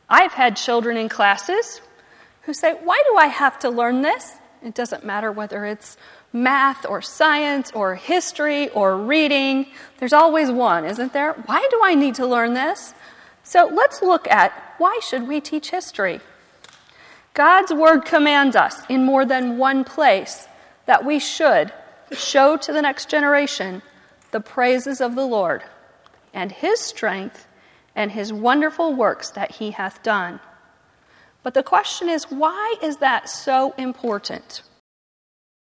I've had children in classes who say, why do I have to learn this? It doesn't matter whether it's math or science or history or reading. There's always one, isn't there? Why do I need to learn this? So let's look at why should we teach history? God's word commands us in more than one place that we should show to the next generation the praises of the Lord and his strength and his wonderful works that he hath done. But the question is, why is that so important?